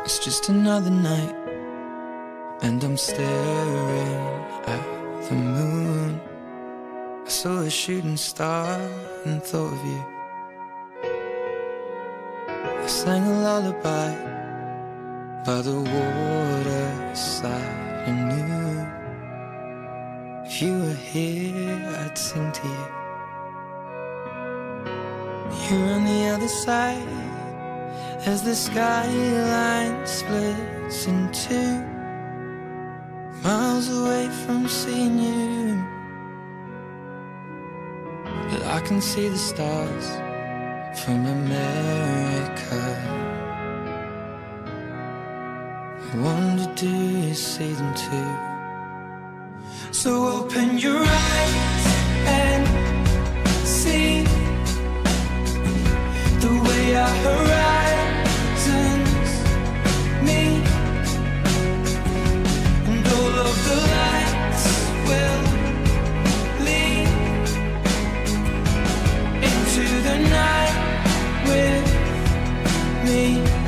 It's just another night, and I'm staring at the moon. I saw a shooting star and thought of you. I sang a lullaby by the waterside and knew if you were here, I'd sing to you. You're on the other side as the skyline splits in two, miles away from seeing you. But I can see the stars from America. I wonder, do you see them too? So open your eyes and see the way our horizons meet, and all of the lights will lead into the night with me.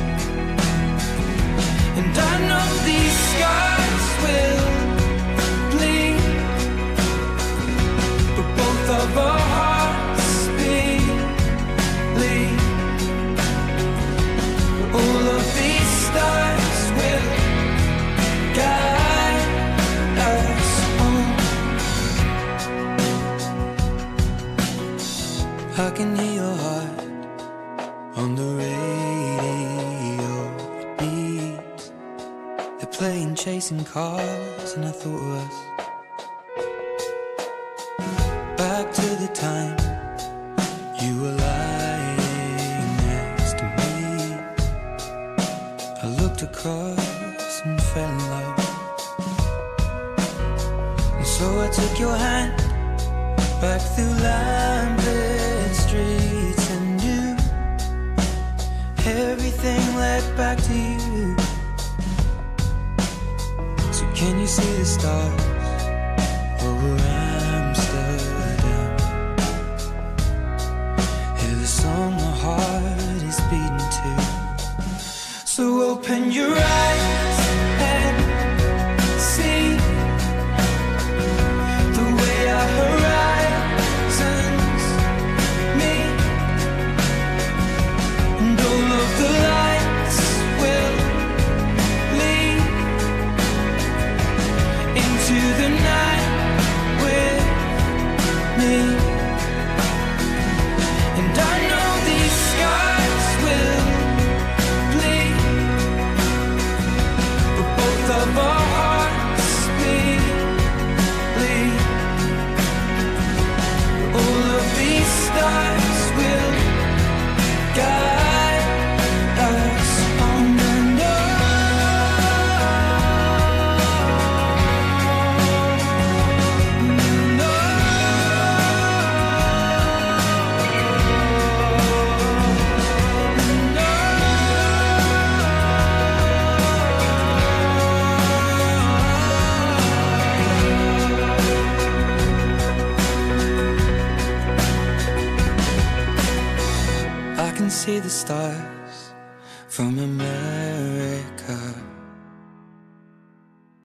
And I know these scars will bleed, but both of our hearts bleed. All of these stars will guide us home. I can hear your heart on the radio. It beats. They're playing Chasing Cars, and I thought of us. Back to the time you were lying next to me. I looked across and fell in love, and so I took your hand back through lamplit streets, and knew everything led back to you. So can you see the stars over Amsterdam? Hear the song my heart is beating to. So open your eyes and see the way our horizons meet, and all of the lights will lead into the night with me. And I know these scars will bleed, but both of our hearts bleed. All of these stars will guide us on and on. I can see the stars from America.